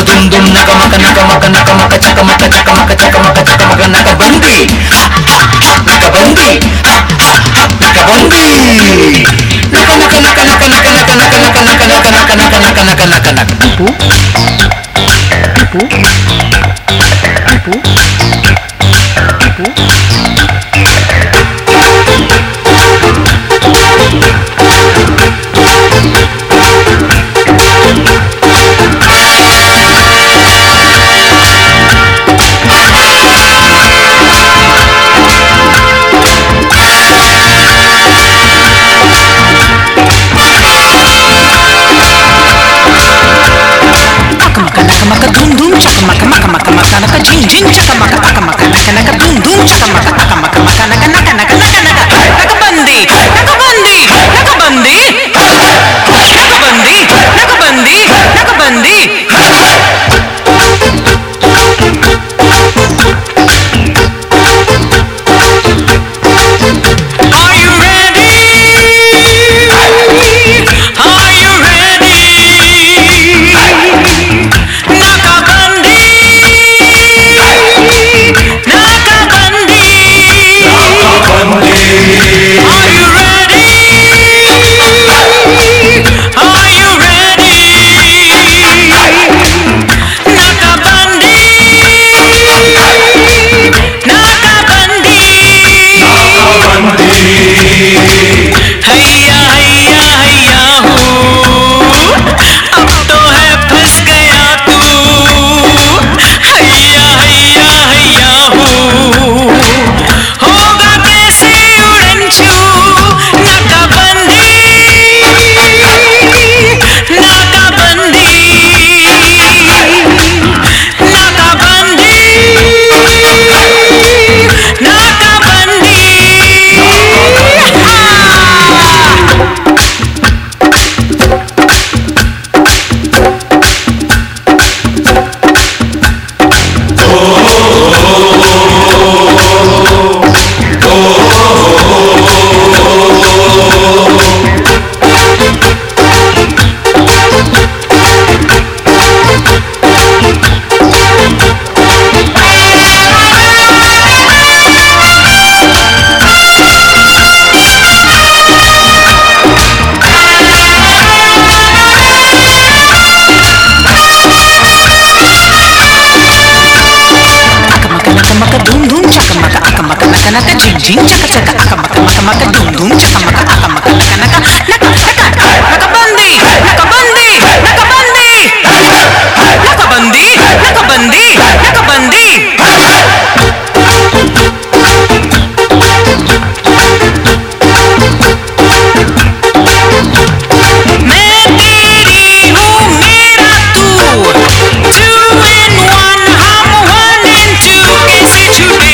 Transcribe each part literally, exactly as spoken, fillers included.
दुम दुम नका मका नका मका नका मका चका मका चका मका चका मका चका मका नका बंदी नका बंदी नका बंदी नका नका नका नका नका नका नका नका नका नका नका नका नका नका नका टिపు टिపు टिపు टिపు maka dum dum chaka maka maka maka maka naka jing jing chaka maka aka maka naka naka dum dum chaka maka aka maka maka naka naka naka naka naka naka bandi naka bandi naka bandi naka bandi naka bandi naka bandi naka jing jing chaka chaka aka maka maka maka dum dum chaka maka aka maka naka naka naka naka naka bandi naka bandi naka bandi naka bandi naka bandi naka bandi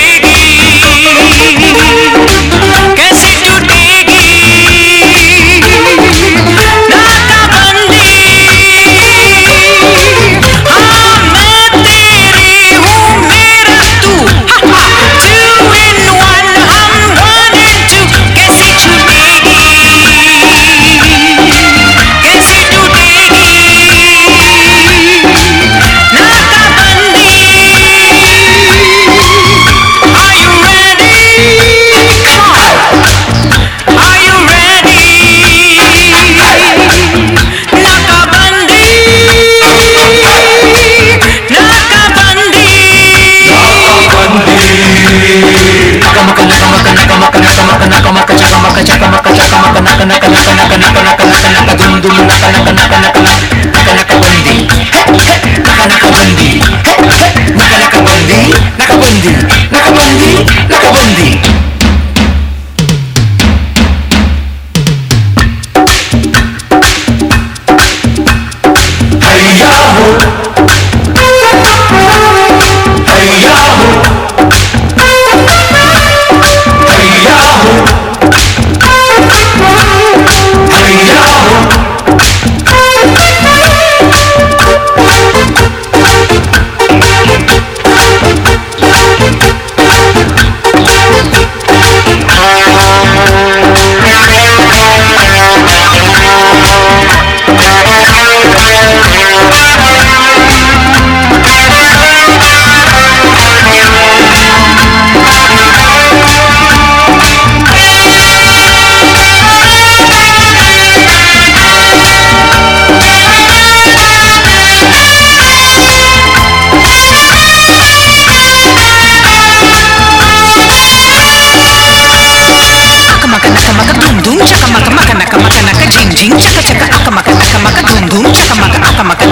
कैसे टूटेगी धूम चकमक मक नक मक नक झिंग झिंग चक चक अक मक नक मक धूम धूम चकमक अक मक